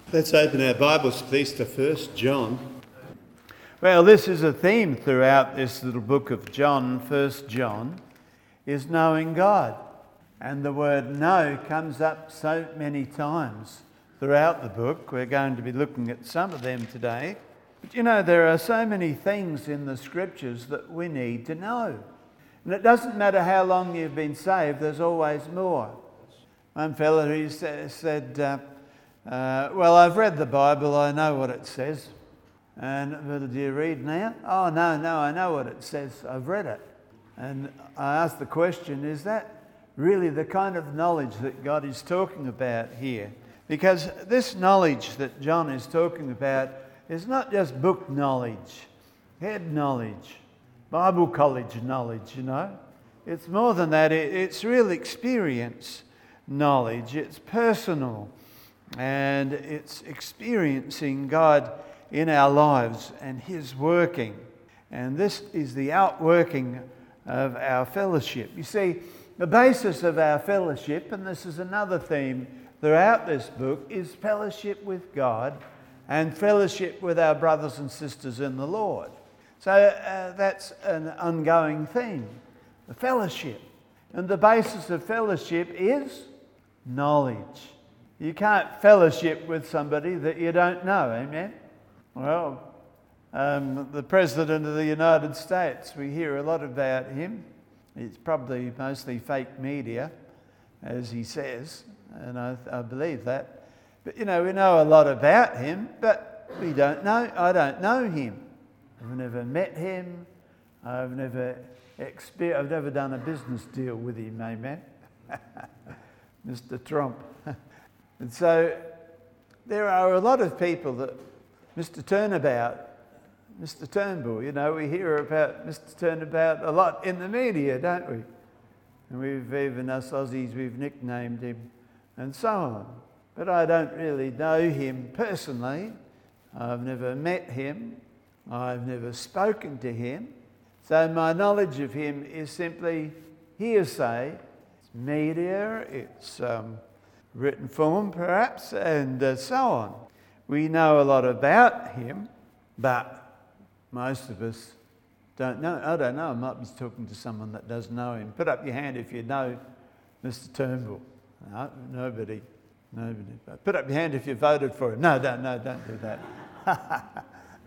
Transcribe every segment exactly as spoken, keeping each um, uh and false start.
Let's open our Bibles, please, to First John. Well, this is a theme throughout this little book of John, First John, is knowing God. And the word know comes up so many times throughout the book. We're going to be looking at some of them today. But you know, there are so many things in the scriptures that we need to know. And it doesn't matter how long you've been saved, there's always more. One fella who said, uh, uh, well, I've read the Bible, I know what it says. And, well, do you read now? Oh, no, no, I know what it says, I've read it. And I asked the question, is that really the kind of knowledge that God is talking about here? Because this knowledge that John is talking about is not just book knowledge, head knowledge, Bible college knowledge, you know. It's more than that, it's real experience knowledge, it's personal, and it's experiencing God in our lives and His working. And this is the outworking of our fellowship. You see, the basis of our fellowship, and this is another theme throughout this book, is fellowship with God and fellowship with our brothers and sisters in the Lord. So uh, that's an ongoing theme, the fellowship. And the basis of fellowship is knowledge. You can't fellowship with somebody that you don't know, amen? Well, um, the President of the United States, we hear a lot about him. It's probably mostly fake media, as he says, and I, I believe that. But, you know, we know a lot about him, but we don't know, I don't know him. I've never met him. I've never exper- I've never done a business deal with him, amen? Mister Trump. And so there are a lot of people that Mister Turnabout, Mister Turnbull, you know, we hear about Mister Turnabout a lot in the media, don't we? And we've even, us Aussies, we've nicknamed him and so on. But I don't really know him personally. I've never met him. I've never spoken to him. So my knowledge of him is simply hearsay. It's media, it's um, written form perhaps, and uh, so on. We know a lot about him, but most of us don't know. I don't know, I might be talking to someone that does know him. Put up your hand if you know Mister Turnbull. No, nobody, nobody. Put up your hand if you voted for him. No, don't, no, don't do that.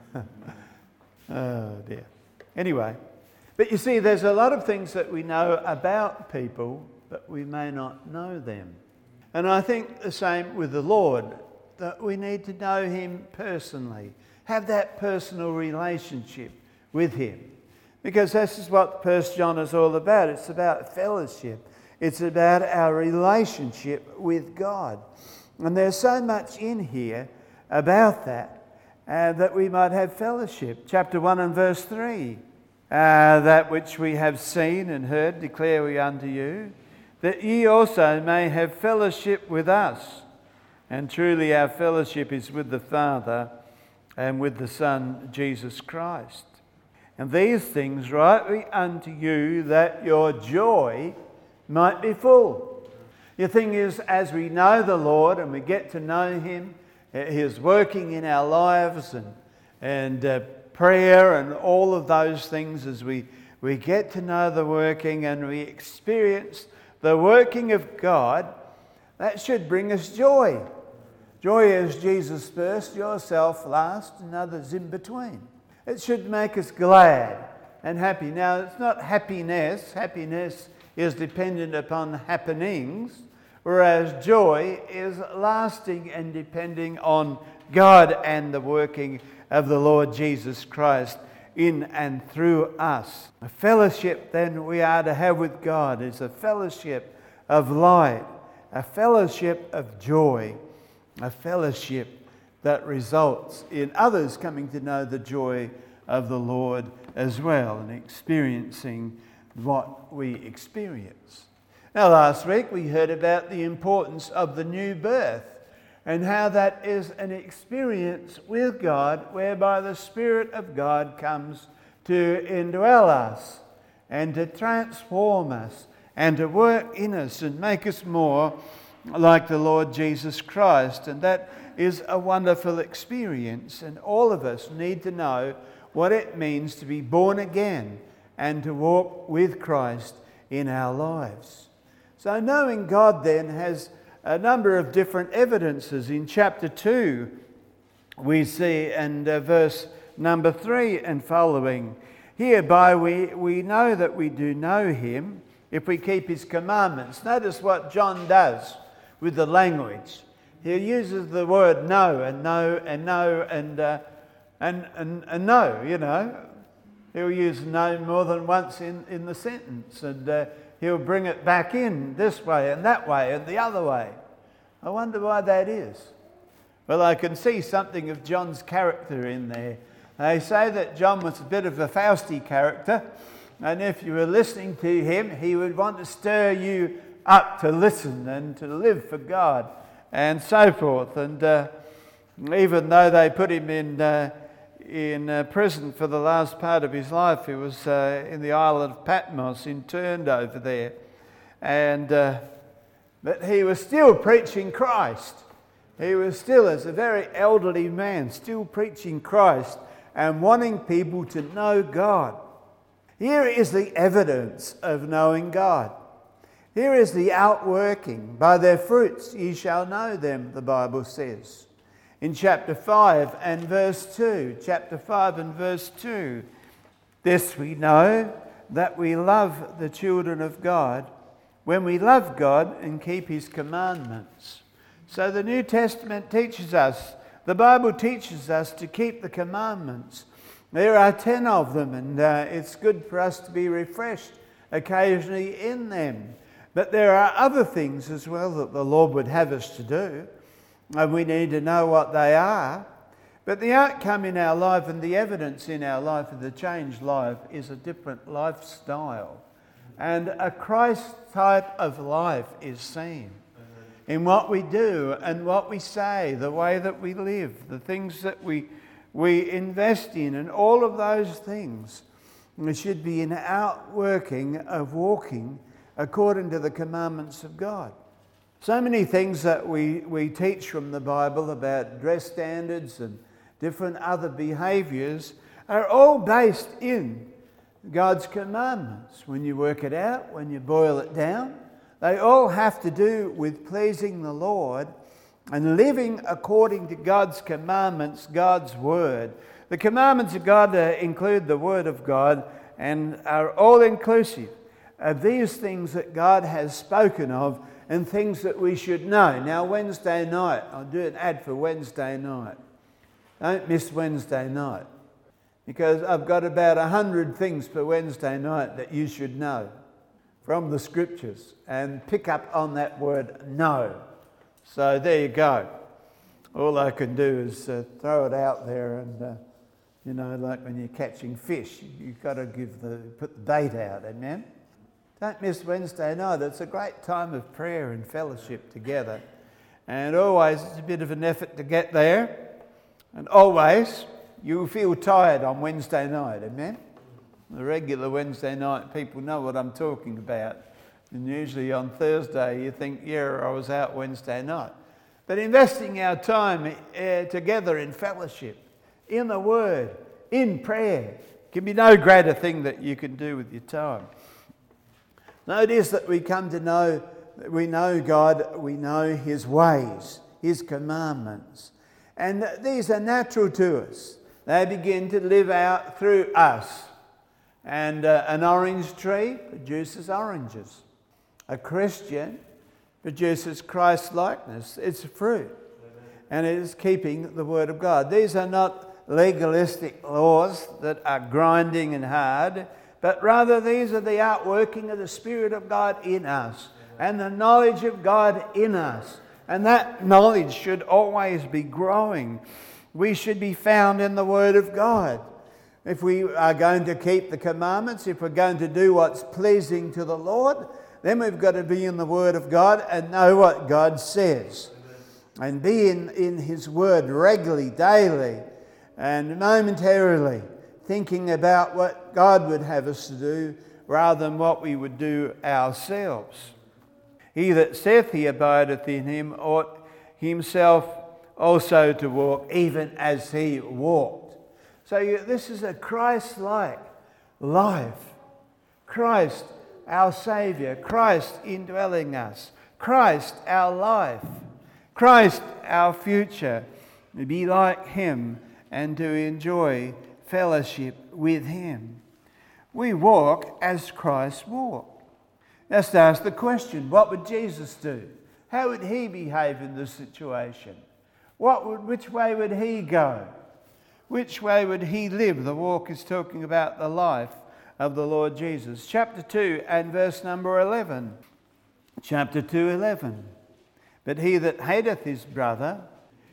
Oh dear. Anyway, but you see, there's a lot of things that we know about people, but we may not know them. And I think the same with the Lord, that we need to know Him personally, have that personal relationship with Him. Because this is what First John is all about. It's about fellowship. It's about our relationship with God. And there's so much in here about that, uh, that we might have fellowship. Chapter one and verse three. Uh, that which we have seen and heard declare we unto you, that ye also may have fellowship with us. And truly our fellowship is with the Father and with the Son, Jesus Christ. And these things write we unto you, that your joy might be full. The thing is, as we know the Lord and we get to know Him, He is working in our lives, and, and uh, prayer and all of those things, as we, we get to know the working and we experience the working of God, that should bring us joy. Joy is Jesus first, yourself last, and others in between. It should make us glad and happy. Now, it's not happiness. Happiness is dependent upon happenings, whereas joy is lasting and depending on God and the working of the Lord Jesus Christ in and through us. A fellowship then we are to have with God is a fellowship of light, a fellowship of joy, a fellowship that results in others coming to know the joy of the Lord as well and experiencing what we experience. Now, last week we heard about the importance of the new birth and how that is an experience with God whereby the Spirit of God comes to indwell us and to transform us and to work in us and make us more like the Lord Jesus Christ. And that is a wonderful experience. And all of us need to know what it means to be born again and to walk with Christ in our lives. So knowing God then has a number of different evidences. In chapter two, we see, and uh, verse number three and following, hereby we, we know that we do know him if we keep his commandments. Notice what John does with the language. He uses the word know and know and know and, uh, and, and, and know, you know. He'll use know more than once in, in the sentence, and uh, he'll bring it back in this way and that way and the other way. I wonder why that is. Well, I can see something of John's character in there. They say that John was a bit of a Fausty character, and if you were listening to him, he would want to stir you up to listen and to live for God and so forth. And uh, even though they put him in uh, in uh, prison for the last part of his life, he was uh, in the island of Patmos, interned over there, and uh, but he was still preaching Christ. He was still, as a very elderly man, still preaching Christ and wanting people to know God. Here is the evidence of knowing God. Here is the outworking. By their fruits ye shall know them, the Bible says. In chapter five and verse two, chapter five and verse two, this we know, that we love the children of God, when we love God and keep his commandments. So the New Testament teaches us, the Bible teaches us to keep the commandments. There are ten of them, and uh, it's good for us to be refreshed occasionally in them. But there are other things as well that the Lord would have us to do, and we need to know what they are. But the outcome in our life and the evidence in our life of the changed life is a different lifestyle. And a Christ type of life is seen in what we do and what we say, the way that we live, the things that we we invest in, and all of those things. It should be an outworking of walking according to the commandments of God. So many things that we, we teach from the Bible about dress standards and different other behaviours are all based in God's commandments. When you work it out, when you boil it down, they all have to do with pleasing the Lord and living according to God's commandments, God's word. The commandments of God uh, include the word of God and are all inclusive of these things that God has spoken of and things that we should know. Now, Wednesday night, I'll do an ad for Wednesday night. Don't miss Wednesday night, because I've got about a hundred things for Wednesday night that you should know from the scriptures, and pick up on that word know. So there you go. All I can do is uh, throw it out there, and uh, you know, like when you're catching fish, you've got to give the put the bait out. Amen. Don't miss Wednesday night. It's a great time of prayer and fellowship together, and always it's a bit of an effort to get there, and always you'll feel tired on Wednesday night. Amen. The regular Wednesday night people know what I'm talking about. And usually on Thursday you think, yeah, I was out Wednesday night. But investing our time uh, together in fellowship, in the Word, in prayer, can be no greater thing that you can do with your time. Now it is that we come to know, we know God, we know his ways, his commandments. And these are natural to us. They begin to live out through us. And uh, an orange tree produces oranges. A Christian produces Christ-likeness. It's a fruit. And it is keeping the Word of God. These are not legalistic laws that are grinding and hard, but rather these are the outworking of the Spirit of God in us and the knowledge of God in us. And that knowledge should always be growing. We should be found in the Word of God. If we are going to keep the commandments, if we're going to do what's pleasing to the Lord, then we've got to be in the Word of God and know what God says. And be in, in his Word regularly, daily, and momentarily, thinking about what God would have us to do rather than what we would do ourselves. He that saith he abideth in him ought himself also to walk, even as he walked. So you, this is a Christ-like life. Christ, our Saviour. Christ indwelling us. Christ, our life. Christ, our future. To be like him and to enjoy fellowship with him. We walk as Christ walked. Let's ask the question, what would Jesus do? How would he behave in this situation? What would, which way would he go? Which way would he live? The walk is talking about the life of the Lord Jesus. Chapter two and verse number eleven. Chapter two, eleven. But he that hateth his brother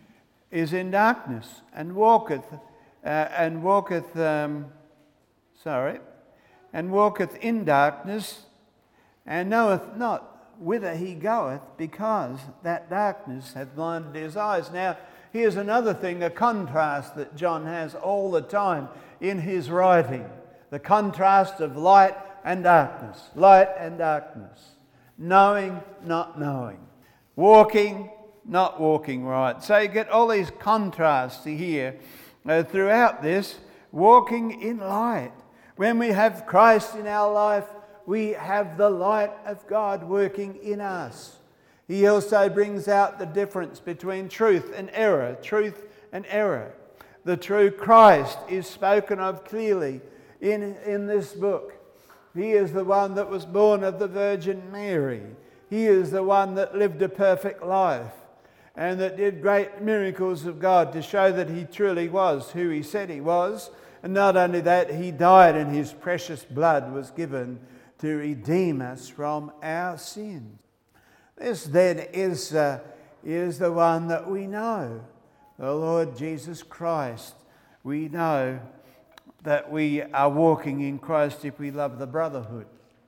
is in darkness and walketh, uh, and walketh, um, sorry, and walketh in darkness and knoweth not whither he goeth, because that darkness hath blinded his eyes. Now, here's another thing, a contrast that John has all the time in his writing. The contrast of light and darkness. Light and darkness. Knowing, not knowing. Walking, not walking right. So you get all these contrasts here uh, throughout this. Walking in light. When we have Christ in our life, we have the light of God working in us. He also brings out the difference between truth and error. Truth and error. The true Christ is spoken of clearly in, in this book. He is the one that was born of the Virgin Mary. He is the one that lived a perfect life and that did great miracles of God to show that he truly was who he said he was. And not only that, he died and his precious blood was given to redeem us from our sins. This then is, uh, is the one that we know, the Lord Jesus Christ. We know that we are walking in Christ if we love the brotherhood.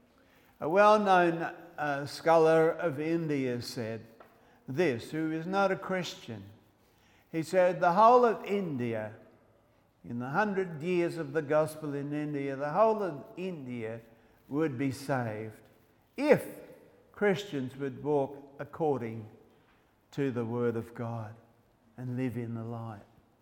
A well-known uh, scholar of India said this, who is not a Christian. He said, the whole of India, in the hundred years of the gospel in India, the whole of India would be saved if Christians would walk according to the Word of God and live in the light.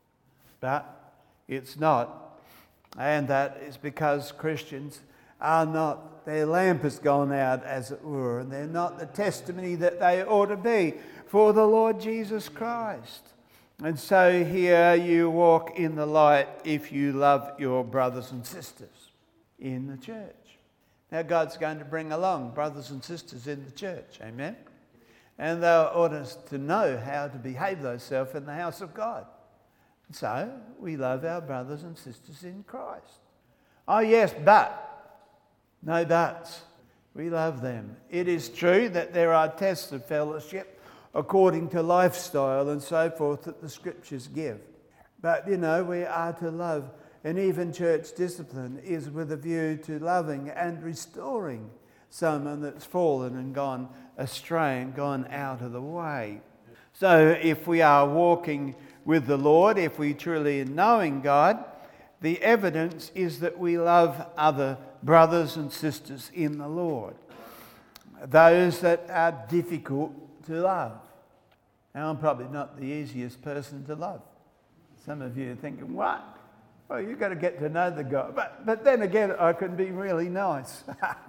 But it's not. And that is because Christians are not, their lamp has gone out, as it were, and they're not the testimony that they ought to be for the Lord Jesus Christ. And so here you walk in the light if you love your brothers and sisters in the church. Now God's going to bring along brothers and sisters in the church, amen? And they ought us to know how to behave themselves in the house of God. So we love our brothers and sisters in Christ. Oh yes, but, no buts. We love them. It is true that there are tests of fellowship according to lifestyle and so forth that the scriptures give. But, you know, we are to love, and even church discipline is with a view to loving and restoring someone that's fallen and gone astray and gone out of the way. So if we are walking with the Lord, if we truly are knowing God, the evidence is that we love other brothers and sisters in the Lord. Those that are difficult to love. Now, I'm probably not the easiest person to love. Some of you are thinking, what? Well, you've got to get to know the guy. But, but then again, I can be really nice,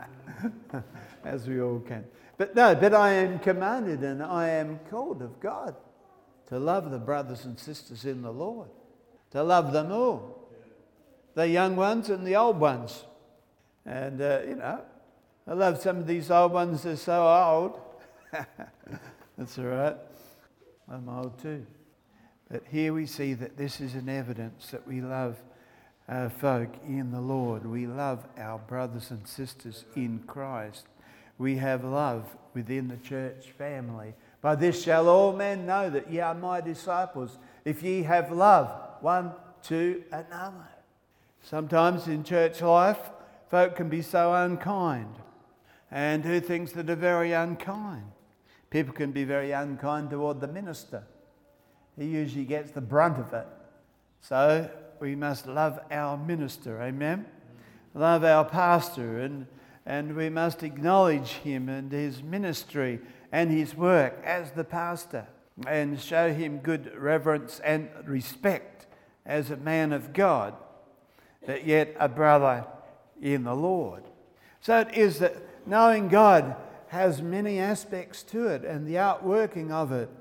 as we all can. But no, but I am commanded and I am called of God to love the brothers and sisters in the Lord, to love them all, the young ones and the old ones. And, uh, you know, I love some of these old ones that are so old. That's all right. I'm old too. But here we see that this is an evidence that we love uh, folk in the Lord. We love our brothers and sisters in Christ. We have love within the church family. By this shall all men know that ye are my disciples, if ye have love one to another. Sometimes in church life, folk can be so unkind and do things that are very unkind. People can be very unkind toward the minister. He usually gets the brunt of it. So we must love our minister, amen? Love our pastor and and we must acknowledge him and his ministry and his work as the pastor, and show him good reverence and respect as a man of God, but yet a brother in the Lord. So it is that knowing God has many aspects to it, and the outworking of it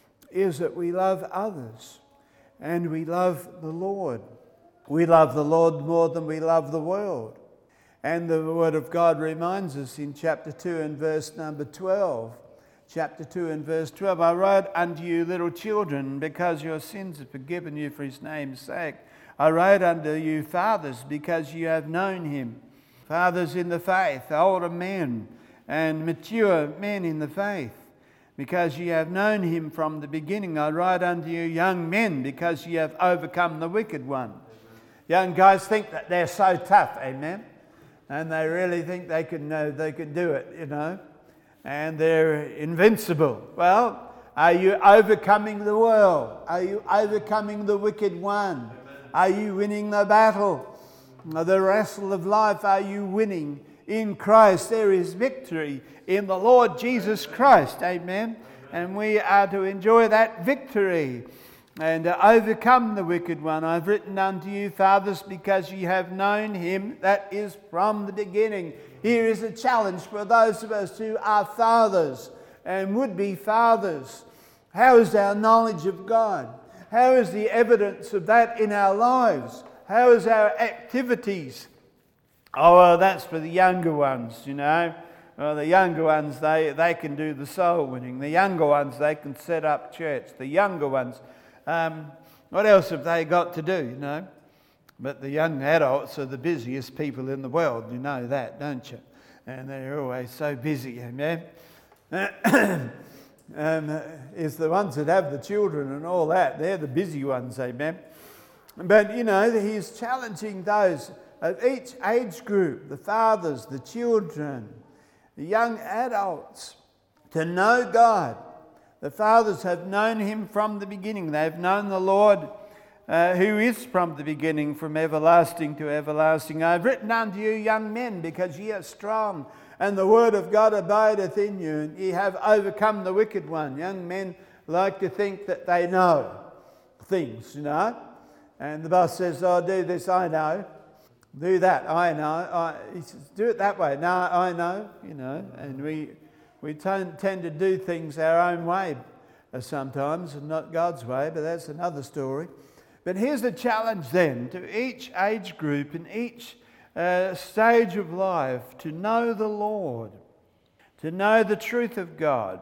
is that we love others and we love the Lord. We love the Lord more than we love the world. And the Word of God reminds us in chapter two and verse number twelve. Chapter two and verse twelve, I wrote unto you, little children, because your sins are forgiven you for his name's sake. I wrote unto you, fathers, because you have known him. Fathers in the faith, older men, and mature men in the faith, because ye have known him from the beginning. I write unto you, young men, because ye have overcome the wicked one. Young guys think that they're so tough, amen? And they really think they can, uh, they can do it, you know, and they're invincible. Well, are you overcoming the world? Are you overcoming the wicked one? Are you winning the battle? The wrestle of life, are you winning? In Christ there is victory in the Lord Jesus Christ, amen? And we are to enjoy that victory and to overcome the wicked one. I've written unto you, fathers, because ye have known him that is from the beginning. Here is a challenge for those of us who are fathers and would be fathers. How is our knowledge of God? How is the evidence of that in our lives? How is our activities? Oh, well, that's for the younger ones, you know. Well, the younger ones, they, they can do the soul winning. The younger ones, they can set up church. The younger ones, um, what else have they got to do, you know? But the young adults are the busiest people in the world. You know that, don't you? And they're always so busy, amen? um, it's the ones that have the children and all that. They're the busy ones, amen? But, you know, he's challenging those of each age group, the fathers, the children, the young adults, to know God. The fathers have known him from the beginning. They've known the Lord uh, who is from the beginning, from everlasting to everlasting. I've written unto you, young men, because ye are strong, and the word of God abideth in you, and ye have overcome the wicked one. Young men like to think that they know things, you know. And the boss says, oh, do this, I know. Do that, I know. I, he says, do it that way. No, I know, you know. And we we tend, tend to do things our own way sometimes, and not God's way, but that's another story. But here's the challenge then, to each age group and each uh, stage of life, to know the Lord, to know the truth of God,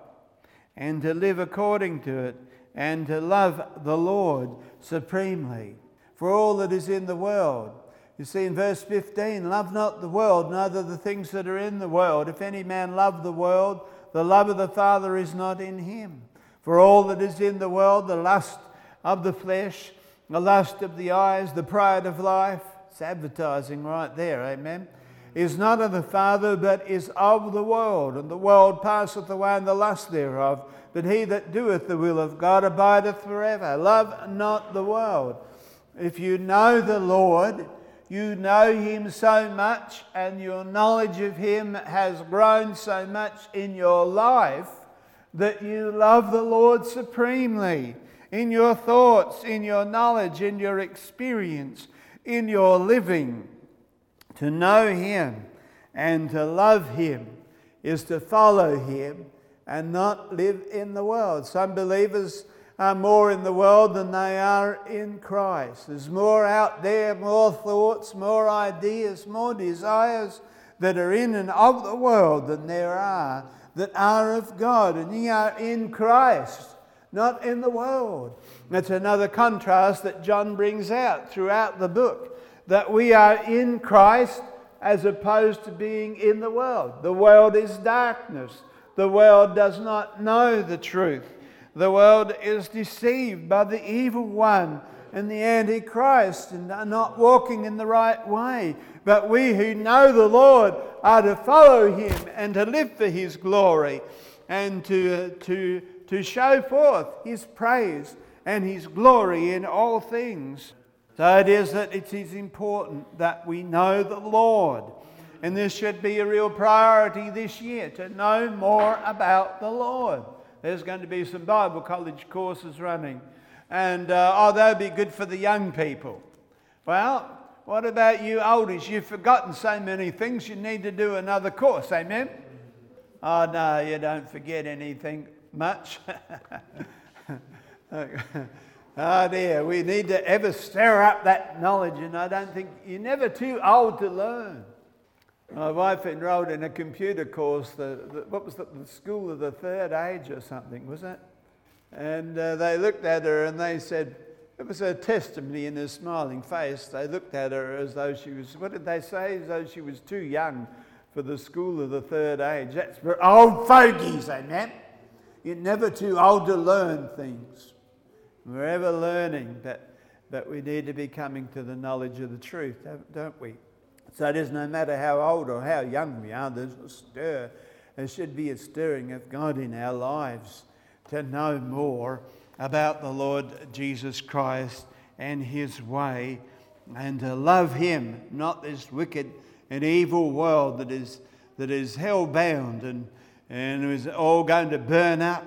and to live according to it, and to love the Lord supremely. For all that is in the world. You see in verse fifteen, love not the world, neither the things that are in the world. If any man love the world, the love of the Father is not in him. For all that is in the world, the lust of the flesh, the lust of the eyes, the pride of life, it's advertising right there, amen, is not of the Father, but is of the world. And the world passeth away, and the lust thereof. But he that doeth the will of God abideth forever. Love not the world. If you know the Lord, you know him so much, and your knowledge of him has grown so much in your life that you love the Lord supremely in your thoughts, in your knowledge, in your experience, in your living. To know him and to love him is to follow him and not live in the world. Some believers are more in the world than they are in Christ. There's more out there, more thoughts, more ideas, more desires that are in and of the world than there are that are of God. And ye are in Christ, not in the world. That's another contrast that John brings out throughout the book, that we are in Christ as opposed to being in the world. The world is darkness. The world does not know the truth. The world is deceived by the evil one and the Antichrist and are not walking in the right way. But we who know the Lord are to follow him and to live for his glory and to, to, to show forth his praise and his glory in all things. So it is that it is important that we know the Lord And this should be a real priority this year, to know more about the Lord. There's going to be some Bible college courses running. And, uh, oh, that'd be good for the young people. Well, what about you oldies? You've forgotten so many things, you need to do another course, amen? Oh, no, you don't forget anything much. Oh dear, we need to ever stir up that knowledge, and I don't think you're never too old to learn. My wife enrolled in a computer course, the, the, what was the, the school of the third age or something, was it? And uh, they looked at her and they said, it was a testimony in her smiling face. They looked at her as though she was, what did they say? As though she was too young for the school of the third age. That's for old fogies, amen? You're never too old to learn things. We're ever learning, but, but we need to be coming to the knowledge of the truth, don't we? So it is no matter how old or how young we are, there's a stir. There should be a stirring of God in our lives to know more about the Lord Jesus Christ and his way, and to love him, not this wicked and evil world that is that is hell-bound and, and is all going to burn up.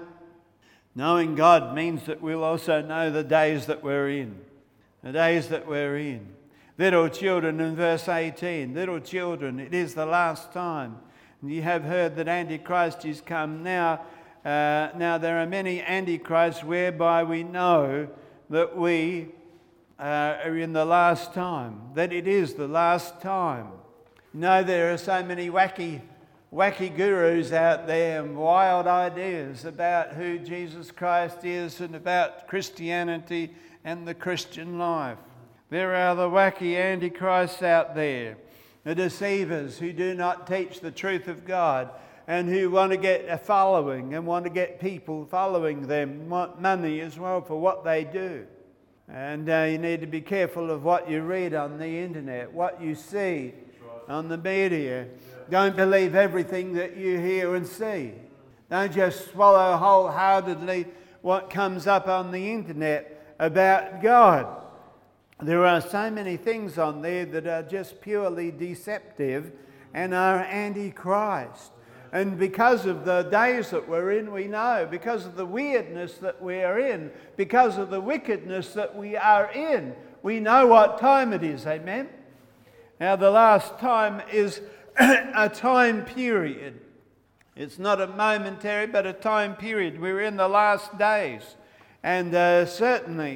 Knowing God means that we'll also know the days that we're in. The days that we're in. Little children, in verse eighteen, little children, it is the last time. And you have heard that Antichrist is come. Now, uh, now there are many Antichrists whereby we know that we uh, are in the last time, that it is the last time. You know, there are so many wacky, wacky gurus out there and wild ideas about who Jesus Christ is and about Christianity and the Christian life. There are the wacky antichrists out there, the deceivers who do not teach the truth of God and who want to get a following and want to get people following them, want money as well for what they do. And uh, you need to be careful of what you read on the internet, what you see on the media. Don't believe everything that you hear and see. Don't just swallow wholeheartedly what comes up on the internet about God. There are so many things on there that are just purely deceptive and are anti-Christ. And because of the days that we're in, we know, because of the weirdness that we are in, because of the wickedness that we are in, we know what time it is, amen? Now, the last time is a time period. It's not a momentary, but a time period. We're in the last days. And uh, certainly,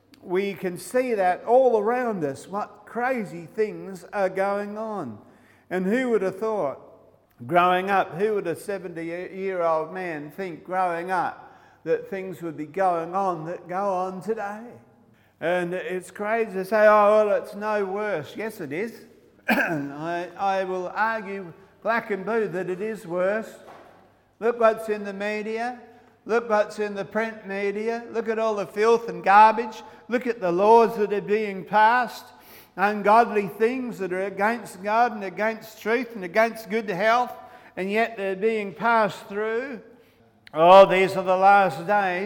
we can see that all around us, what crazy things are going on. And who would have thought, growing up, who would a seventy-year-old man think growing up that things would be going on that go on today? And it's crazy to say, oh, well, it's no worse. Yes, it is. I, I will argue black and blue that it is worse. Look what's in the media. Look what's in the print media. Look at all the filth and garbage. Look at the laws that are being passed. Ungodly things that are against God and against truth and against good health. And yet they're being passed through. Oh, these are the last days.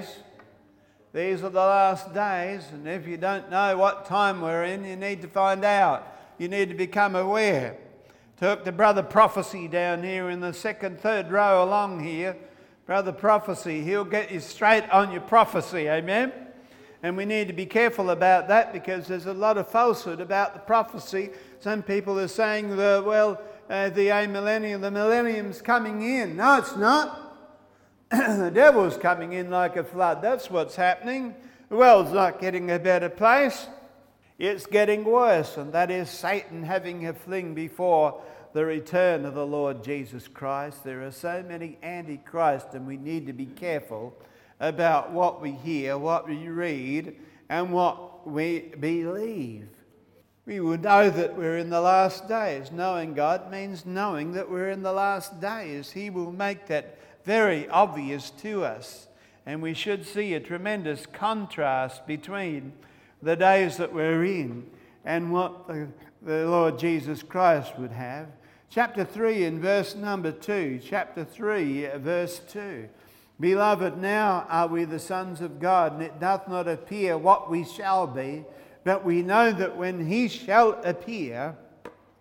These are the last days. And if you don't know what time we're in, you need to find out. You need to become aware. Took the Brother Prophecy down here in the second, third row along here. Brother Prophecy, he'll get you straight on your prophecy, amen? And we need to be careful about that because there's a lot of falsehood about the prophecy. Some people are saying, the, well, uh, the amillennium, the millennium's coming in. No, it's not. The devil's coming in like a flood. That's what's happening. The world's not getting a better place. It's getting worse, and that is Satan having a fling before the return of the Lord Jesus Christ. There are so many antichrists, and we need to be careful about what we hear, what we read, and what we believe. We will know that we're in the last days. Knowing God means knowing that we're in the last days. He will make that very obvious to us, and we should see a tremendous contrast between the days that we're in and what the, the Lord Jesus Christ would have. Chapter three and verse number two. Chapter three, verse two. Beloved, now are we the sons of God, and it doth not appear what we shall be, but we know that when he shall appear,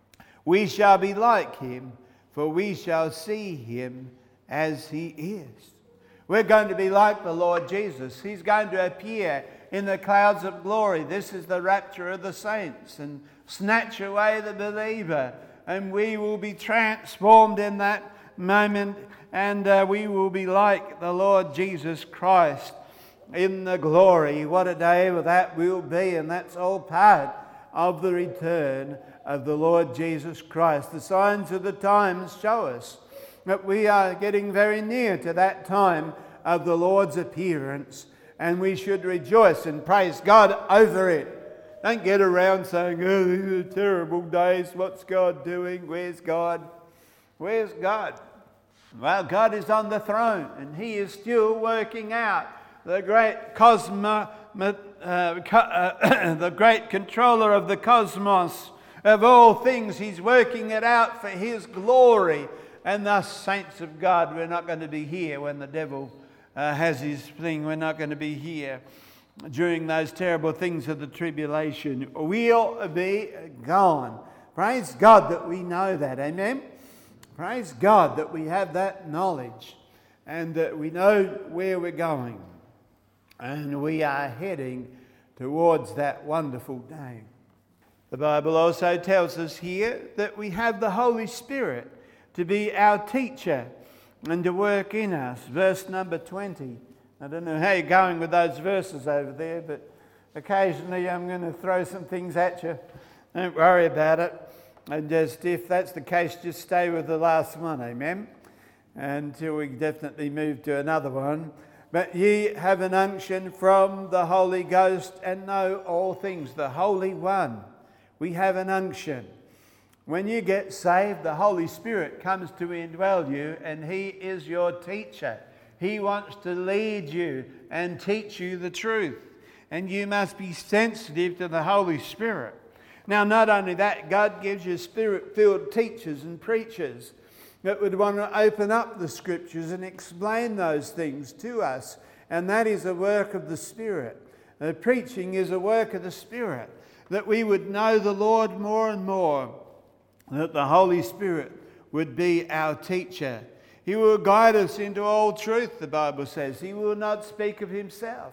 We shall be like him, for we shall see him as he is. We're going to be like the Lord Jesus. He's going to appear in the clouds of glory. This is the rapture of the saints, and snatch away the believer. And we will be transformed in that moment, and uh, we will be like the Lord Jesus Christ in the glory. What a day that will be, and that's all part of the return of the Lord Jesus Christ. The signs of the times show us that we are getting very near to that time of the Lord's appearance, and we should rejoice and praise God over it. Don't get around saying, oh, these are terrible days. What's God doing? Where's God? Where's God? Well, God is on the throne, and he is still working out the great cosmo, uh, co- uh, the great controller of the cosmos, of all things. He's working it out for his glory. And thus, saints of God, we're not going to be here when the devil uh, has his thing. We're not going to be here during those terrible things of the tribulation. We'll be gone. Praise God that we know that. Amen? Praise God that we have that knowledge and that we know where we're going. And we are heading towards that wonderful day. The Bible also tells us here that we have the Holy Spirit to be our teacher and to work in us. Verse number twenty. I don't know how you're going with those verses over there, but occasionally I'm going to throw some things at you. Don't worry about it. And just, if that's the case, just stay with the last one, amen? Until we definitely move to another one. But ye have an unction from the Holy Ghost and know all things. The Holy One. We have an unction. When you get saved, the Holy Spirit comes to indwell you, and he is your teacher. He wants to lead you and teach you the truth. And you must be sensitive to the Holy Spirit. Now, not only that, God gives you Spirit-filled teachers and preachers that would want to open up the Scriptures and explain those things to us. And that is a work of the Spirit. The preaching is a work of the Spirit, that we would know the Lord more and more, that the Holy Spirit would be our teacher. He will guide us into all truth, the Bible says. He will not speak of himself,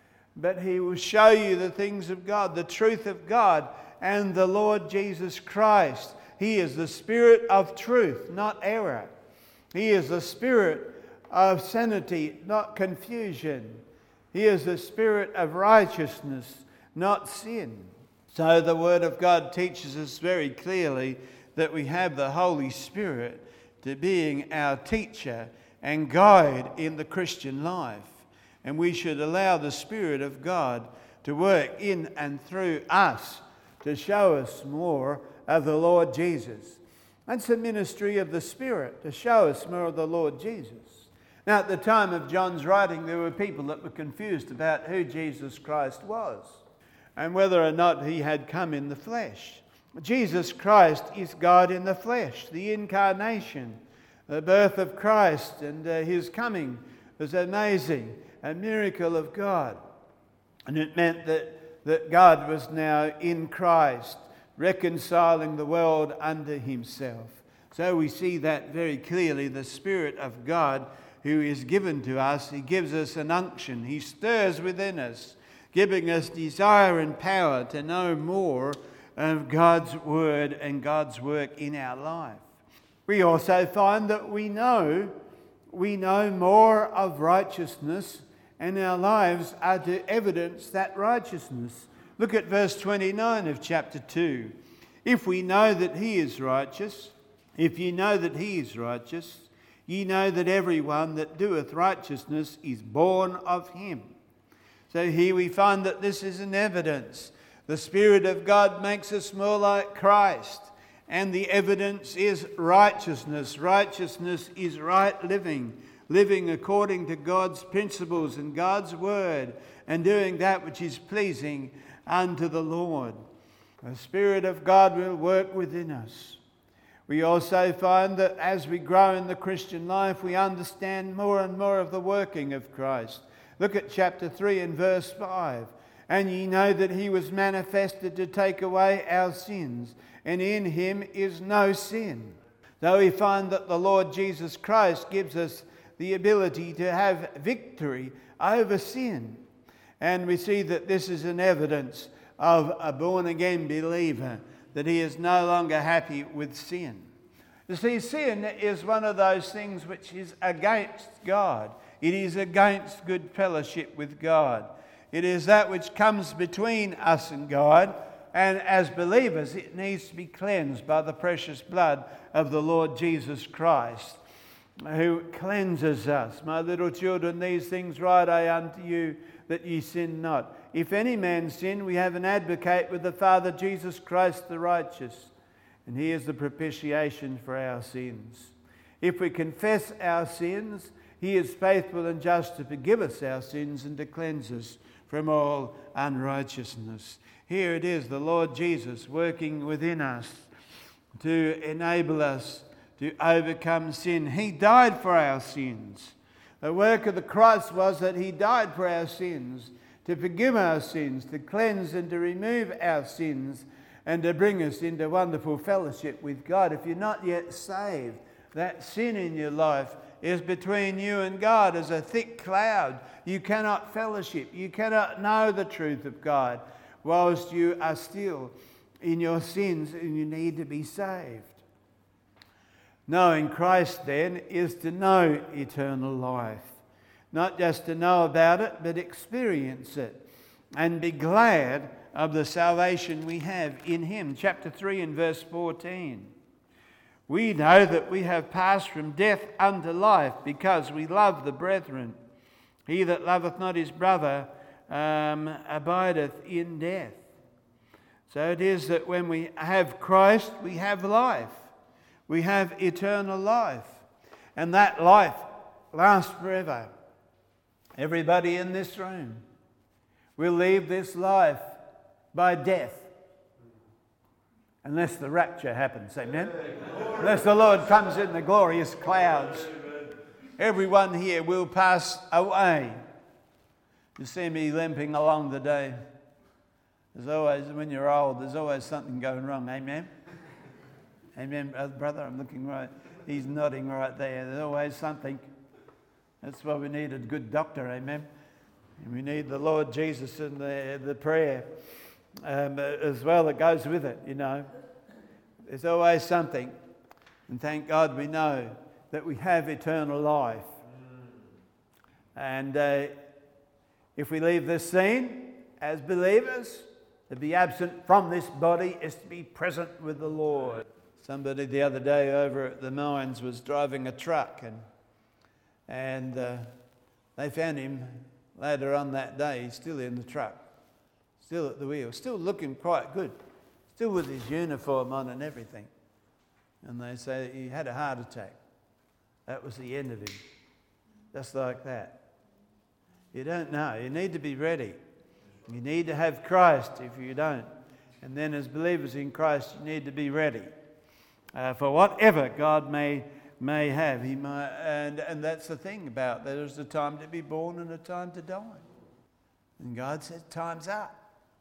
but he will show you the things of God, the truth of God, and the Lord Jesus Christ. He is the Spirit of truth, not error. He is the Spirit of sanity, not confusion. He is the Spirit of righteousness, not sin. So the Word of God teaches us very clearly that we have the Holy Spirit to being our teacher and guide in the Christian life. And we should allow the Spirit of God to work in and through us to show us more of the Lord Jesus. That's the ministry of the Spirit, to show us more of the Lord Jesus. Now, at the time of John's writing, there were people that were confused about who Jesus Christ was and whether or not he had come in the flesh. Jesus Christ is God in the flesh, the incarnation, the birth of Christ, and uh, his coming was amazing, a miracle of God. And it meant that, that God was now in Christ, reconciling the world unto himself. So we see that very clearly, the Spirit of God who is given to us. He gives us an unction. He stirs within us, giving us desire and power to know more of God's Word and God's work in our life. We also find that we know, we know more of righteousness, and our lives are to evidence that righteousness. Look at verse twenty-nine of chapter two. If we know that he is righteous, if ye know that he is righteous, ye know that everyone that doeth righteousness is born of him. So here we find that this is an evidence. The Spirit of God makes us more like Christ, and the evidence is righteousness. Righteousness is right living, living according to God's principles and God's word, and doing that which is pleasing unto the Lord. The Spirit of God will work within us. We also find that as we grow in the Christian life, we understand more and more of the working of Christ. Look at chapter three and verse five. And ye know that he was manifested to take away our sins, and in him is no sin. So we find that the Lord Jesus Christ gives us the ability to have victory over sin. And we see that this is an evidence of a born-again believer, that he is no longer happy with sin. You see, sin is one of those things which is against God. It is against good fellowship with God. It is that which comes between us and God, and as believers it needs to be cleansed by the precious blood of the Lord Jesus Christ, who cleanses us. My little children, these things write I unto you, that ye sin not. If any man sin, we have an advocate with the Father, Jesus Christ the righteous, and he is the propitiation for our sins. If we confess our sins, he is faithful and just to forgive us our sins and to cleanse us from all unrighteousness. Here it is, the Lord Jesus working within us to enable us to overcome sin. He died for our sins. The work of the cross was that he died for our sins, to forgive our sins, to cleanse and to remove our sins, and to bring us into wonderful fellowship with God. If you're not yet saved, that sin in your life is between you and God as a thick cloud. You cannot fellowship. You cannot know the truth of God whilst you are still in your sins and you need to be saved. Knowing Christ then is to know eternal life. Not just to know about it, but experience it and be glad of the salvation we have in him. Chapter three and verse fourteen. We know that we have passed from death unto life because we love the brethren. He that loveth not his brother um, abideth in death. So it is that when we have Christ, we have life. We have eternal life. And that life lasts forever. Everybody in this room will leave this life by death. Unless the rapture happens, amen? Unless the Lord comes in the glorious clouds. Everyone here will pass away. You see me limping along today. There's always, when you're old, there's always something going wrong, amen? Amen, brother, I'm looking right. He's nodding right there. There's always something. That's why we need a good doctor, amen? And we need the Lord Jesus and the, the prayer um, as well that goes with it, you know. There's always something. And thank God we know that we have eternal life. And uh, if we leave this scene as believers, to be absent from this body is to be present with the Lord. Somebody the other day over at the mines was driving a truck, and and uh, they found him later on that day, still in the truck, still at the wheel, still looking quite good, still with his uniform on and everything. And they say he had a heart attack. That was the end of him. Just like that. You don't know. You need to be ready. You need to have Christ if you don't. And then as believers in Christ, you need to be ready uh, for whatever God may may have. He might, and, and that's the thing about that. There's a time to be born and a time to die. And God says, time's up.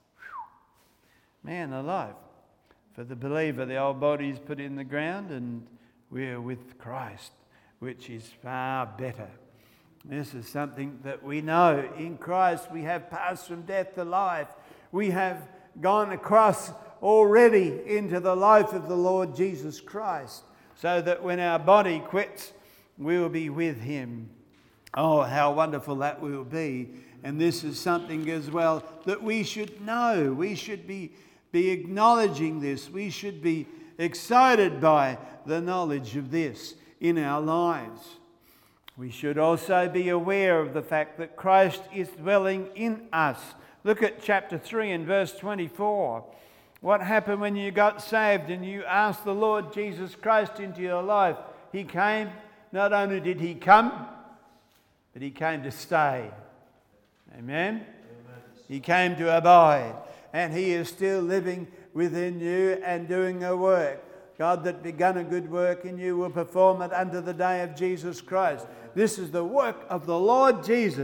Whew. Man alive. For the believer, the old body is put in the ground and we're with Christ, which is far better. This is something that we know. In Christ we have passed from death to life. We have gone across already into the life of the Lord Jesus Christ, so that when our body quits, we will be with him. Oh, how wonderful that will be. And this is something as well that we should know. We should be, be acknowledging this. We should be excited by the knowledge of this in our lives. We should also be aware of the fact that Christ is dwelling in us. Look at chapter three and verse twenty-four. What happened when you got saved and you asked the Lord Jesus Christ into your life? He came, not only did he come, but he came to stay. Amen? Amen. He came to abide. And he is still living within you and doing a work. God that begun a good work in you will perform it unto the day of Jesus Christ. This is the work of the Lord Jesus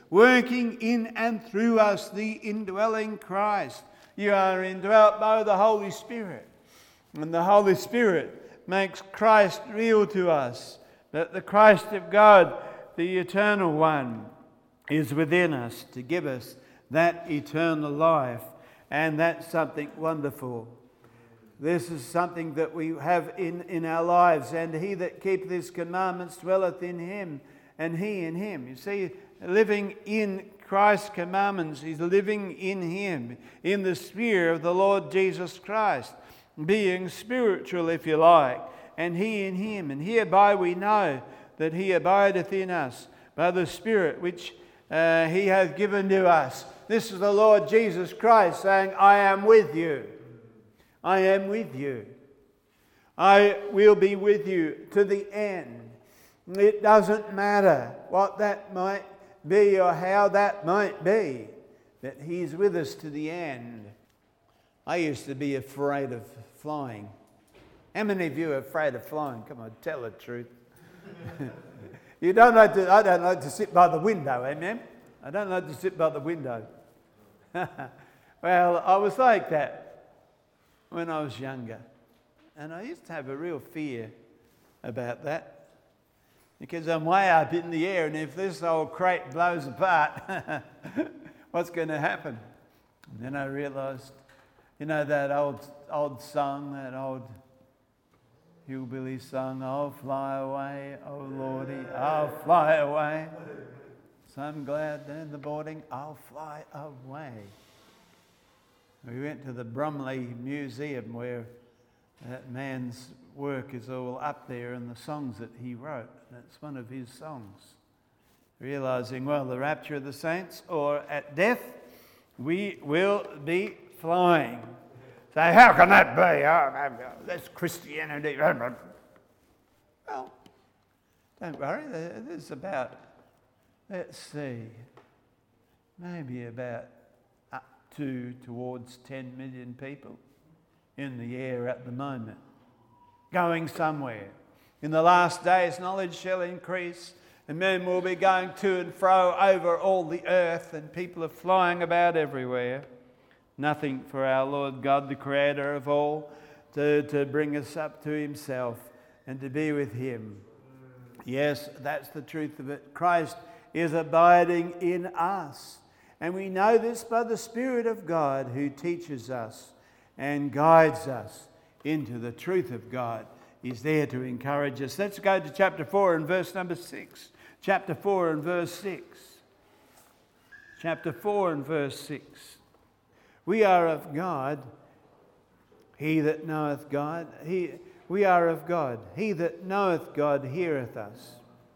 working in and through us, the indwelling Christ. You are indwelt by the Holy Spirit. And the Holy Spirit makes Christ real to us. That the Christ of God, the eternal one, is within us to give us that eternal life. And that's something wonderful. This is something that we have in, in our lives. And he that keepeth his commandments dwelleth in him, and he in him. You see, living in Christ's commandments is living in him, in the sphere of the Lord Jesus Christ, being spiritual, if you like, and he in him. And hereby we know that he abideth in us by the Spirit which uh, he hath given to us. This is the Lord Jesus Christ saying, I am with you. I am with you. I will be with you to the end. It doesn't matter what that might be or how that might be, that he's with us to the end. I used to be afraid of flying. How many of you are afraid of flying? Come on, tell the truth. You don't like to, I don't like to sit by the window, amen? I don't like to sit by the window. Well, I was like that when I was younger. And I used to have a real fear about that. Because I'm way up in the air, and if this old crate blows apart, what's going to happen? And then I realised, you know that old old song, that old hillbilly song, I'll fly away, oh Lordy, I'll fly away. So I'm glad in the boarding, I'll fly away. We went to the Bromley Museum where that man's work is all up there and the songs that he wrote. That's one of his songs. Realising, well, the rapture of the saints, or at death, we will be flying. So how can that be? Oh, that's Christianity. Well, don't worry. There's about, let's see, maybe about up to towards ten million people in the air at the moment, going somewhere. In the last days, knowledge shall increase, and men will be going to and fro over all the earth, and people are flying about everywhere. Nothing for our Lord God, the Creator of all, to, to bring us up to himself and to be with him. Yes, that's the truth of it. Christ is abiding in us. And we know this by the Spirit of God who teaches us and guides us into the truth of God. He's there to encourage us. Let's go to chapter four and verse number six. Chapter four and verse six. Chapter four and verse six. We are of God. He that knoweth God, he, we are of God. He that knoweth God heareth us.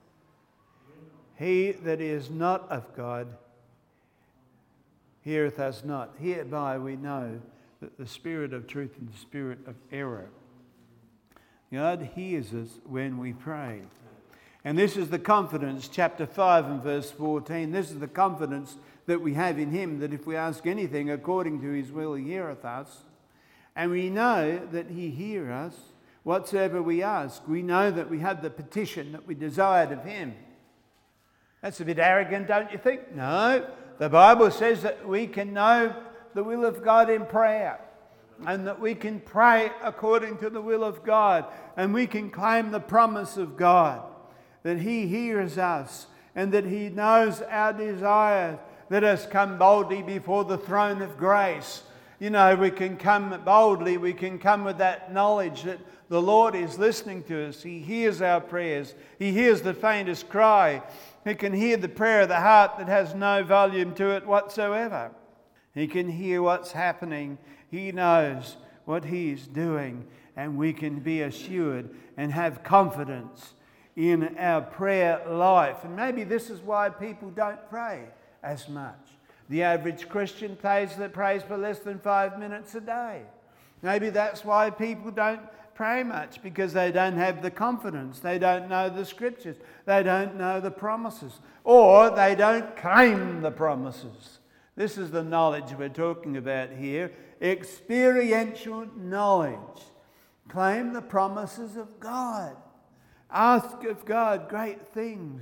He that is not of God heareth us not. Hereby we know that the spirit of truth and the spirit of error. God hears us when we pray. And this is the confidence, chapter five and verse fourteen, this is the confidence that we have in him, that if we ask anything according to his will, he heareth us. And we know that he heareth us whatsoever we ask. We know that we have the petition that we desired of him. That's a bit arrogant, don't you think? No. The Bible says that we can know the will of God in prayer, and that we can pray according to the will of God, and we can claim the promise of God, that he hears us and that he knows our desires. Let us come boldly before the throne of grace. You know, we can come boldly, we can come with that knowledge that the Lord is listening to us. He hears our prayers. He hears the faintest cry. He can hear the prayer of the heart that has no volume to it whatsoever. He can hear what's happening. He knows what he's doing, and we can be assured and have confidence in our prayer life. And maybe this is why people don't pray as much. The average Christian prays, prays for less than five minutes a day. Maybe that's why people don't pray much, because they don't have the confidence. They don't know the scriptures. They don't know the promises. Or they don't claim the promises. This is the knowledge we're talking about here. Experiential knowledge. Claim the promises of God. Ask of God great things.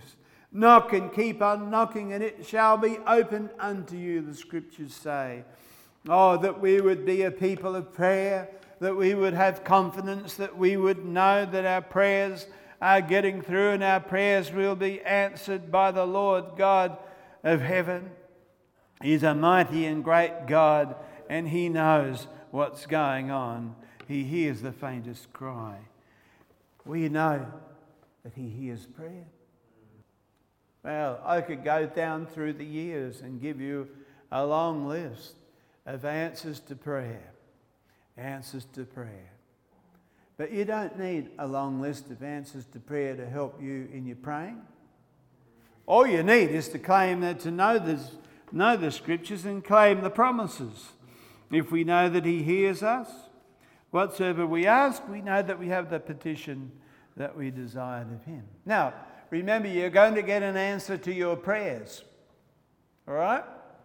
Knock and keep on knocking, and it shall be opened unto you, the scriptures say. Oh, that we would be a people of prayer, that we would have confidence, that we would know that our prayers are getting through and our prayers will be answered by the Lord God of heaven. He's a mighty and great God, and He knows what's going on. He hears the faintest cry. We know that He hears prayer. Well, I could go down through the years and give you a long list of answers to prayer. Answers to prayer. But you don't need a long list of answers to prayer to help you in your praying. All you need is to claim that, to know this, know the scriptures and claim the promises. If we know that He hears us, whatsoever we ask, we know that we have the petition that we desired of Him. Now, remember, you're going to get an answer to your prayers. All right?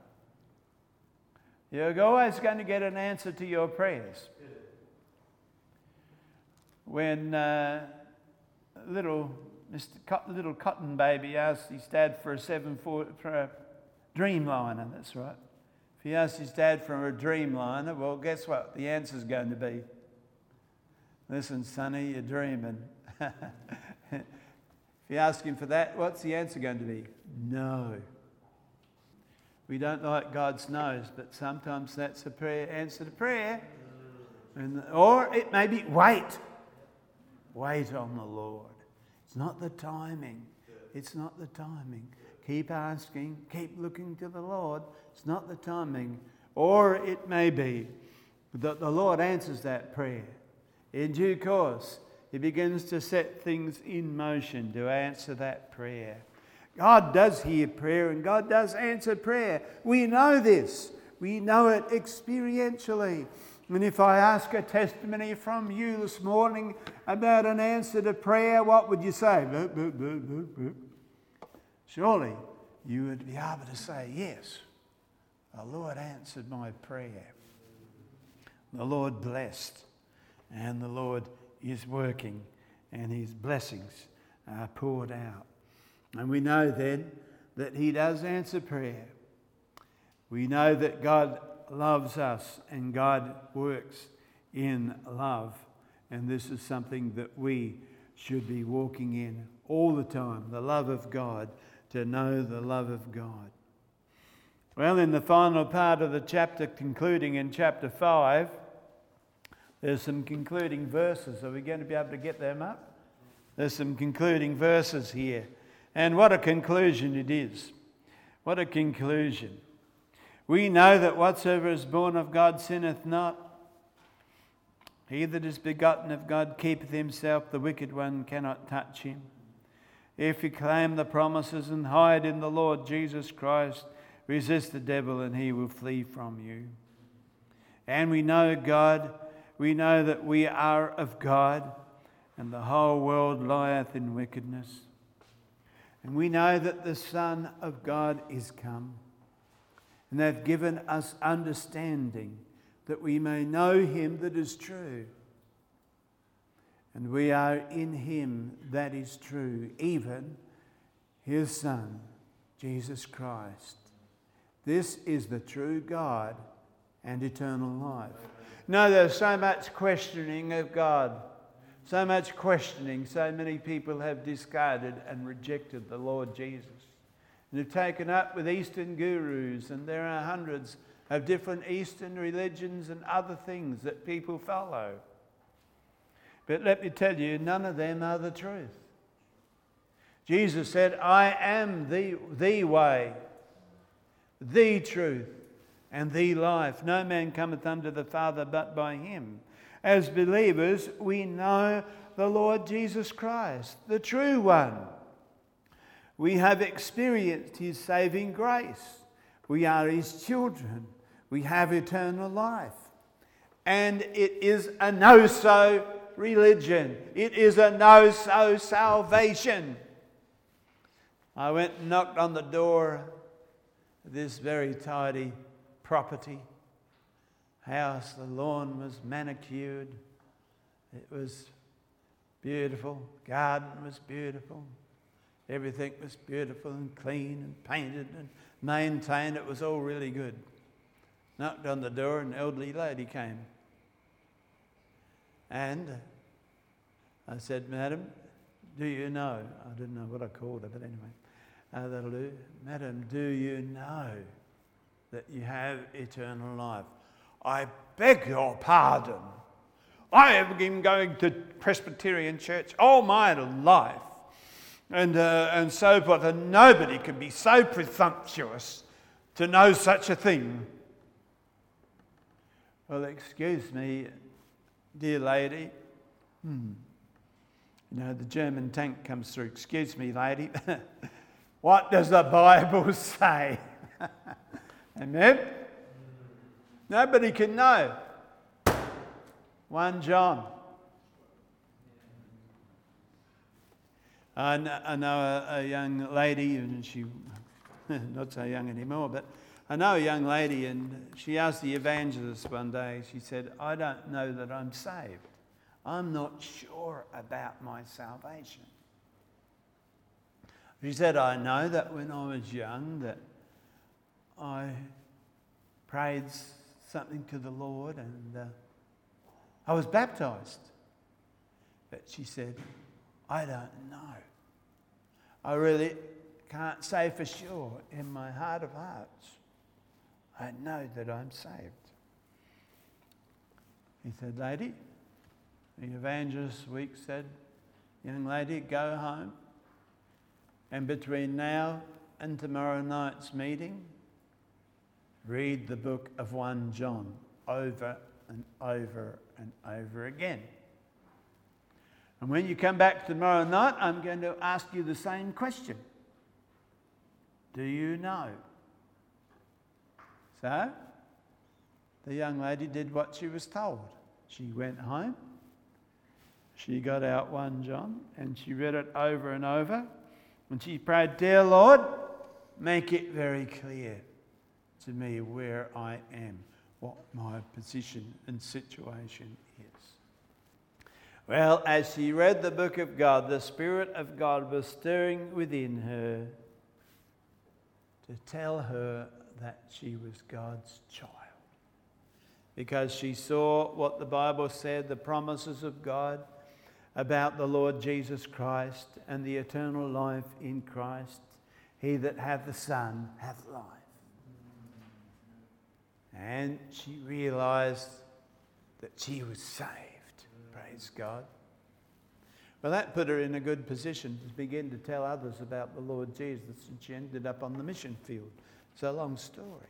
You're always going to get an answer to your prayers. When uh, little Mister Cotton, little Cotton baby asked his dad for a seven four for a Dreamliner, that's right. If he asked his dad for a Dreamliner, well, guess what? The answer's going to be, listen, sonny, you're dreaming. If you ask him for that, what's the answer going to be? No. We don't like God's no's, but sometimes that's a prayer answer to prayer. And, or it may be wait. Wait on the Lord. It's not the timing. It's not the timing. Keep asking. Keep looking to the Lord. It's not the timing. Or it may be that the Lord answers that prayer. In due course, He begins to set things in motion to answer that prayer. God does hear prayer and God does answer prayer. We know this. We know it experientially. And if I ask a testimony from you this morning about an answer to prayer, what would you say? Boop, boop, boop, boop, boop. Surely you would be able to say, yes, the Lord answered my prayer. The Lord blessed, and the Lord is working, and His blessings are poured out. And we know then that He does answer prayer. We know that God loves us and God works in love. And this is something that we should be walking in all the time, the love of God, to know the love of God. Well, in the final part of the chapter, concluding in chapter five, there's some concluding verses. Are we going to be able to get them up? There's some concluding verses here. And what a conclusion it is. What a conclusion. We know that whatsoever is born of God sinneth not. He that is begotten of God keepeth himself, the wicked one cannot touch him. If you claim the promises and hide in the Lord Jesus Christ, resist the devil and he will flee from you. And we know God, we know that we are of God, and the whole world lieth in wickedness. And we know that the Son of God is come, and they've given us understanding that we may know Him that is true. And we are in Him that is true, even His Son, Jesus Christ. This is the true God and eternal life. No, there's so much questioning of God. So much questioning. So many people have discarded and rejected the Lord Jesus. And have taken up with Eastern gurus. And there are hundreds of different Eastern religions and other things that people follow. But let me tell you, none of them are the truth. Jesus said, I am the, the way, the truth, and the life. No man cometh unto the Father but by Him. As believers, we know the Lord Jesus Christ, the true one. We have experienced His saving grace. We are His children. We have eternal life. And it is a no-so religion. It is a no-so salvation. I went and knocked on the door of this very tidy property house. The lawn was manicured. It was beautiful. Garden was beautiful. Everything was beautiful and clean and painted and maintained. It was all really good. Knocked on the door, an elderly lady came. And I said, "Madam, do you know?" I didn't know what I called her, but anyway. Uh, that'll do. "Madam, do you know that you have eternal life?" "I beg your pardon. I have been going to Presbyterian church all my life and, uh, and so forth, and nobody can be so presumptuous to know such a thing." "Well, excuse me, dear lady." Hmm. You know, the German tank comes through. "Excuse me, lady. What does the Bible say?" Amen? Nobody can know. First John. I know, I know a, a young lady, and she, not so young anymore, but I know a young lady, and she asked the evangelist one day, she said, "I don't know that I'm saved. I'm not sure about my salvation." She said, "I know that when I was young that I prayed something to the Lord and uh, I was baptized." But she said, "I don't know. I really can't say for sure in my heart of hearts. I know that I'm saved." He said, "Lady," the evangelist week said, "Young lady, go home, and between now and tomorrow night's meeting, read the book of First John over and over and over again. And when you come back tomorrow night, I'm going to ask you the same question. Do you know?" So, the young lady did what she was told. She went home, she got out First John, and she read it over and over, and she prayed, "Dear Lord, make it very clear to me where I am, what my position and situation is." Well, as she read the book of God, the Spirit of God was stirring within her to tell her that she was God's child, because she saw what the Bible said, the promises of God about the Lord Jesus Christ and the eternal life in Christ. He that hath the Son hath life. And she realised that she was saved. Praise God. Well, that put her in a good position to begin to tell others about the Lord Jesus, and she ended up on the mission field. It's a long story.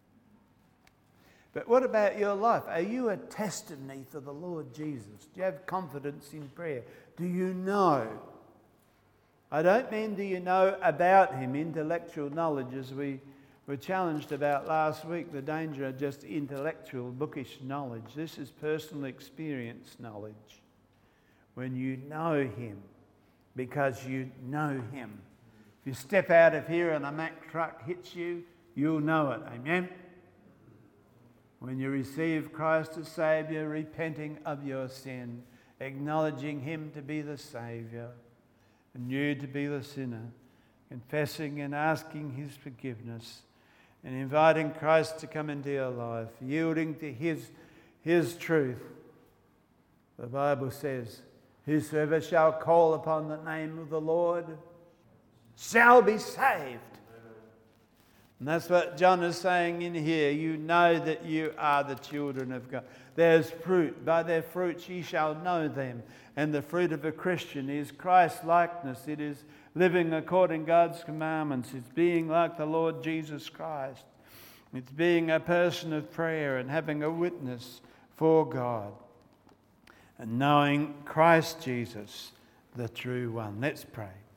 But what about your life? Are you a testimony for the Lord Jesus? Do you have confidence in prayer? Do you know? I don't mean do you know about him, intellectual knowledge, as we were challenged about last week, the danger of just intellectual, bookish knowledge. This is personal experience knowledge. When you know him, because you know him. If you step out of here and a Mack truck hits you, you'll know it. Amen? When you receive Christ as Saviour, repenting of your sin, acknowledging him to be the Saviour, and you to be the sinner, confessing and asking his forgiveness, and inviting Christ to come into your life, yielding to his, his truth. The Bible says, "Whosoever shall call upon the name of the Lord shall be saved." And that's what John is saying in here. You know that you are the children of God. There's fruit. By their fruits ye shall know them. And the fruit of a Christian is Christ-likeness. It is living according to God's commandments. It's being like the Lord Jesus Christ. It's being a person of prayer and having a witness for God. And knowing Christ Jesus, the true one. Let's pray.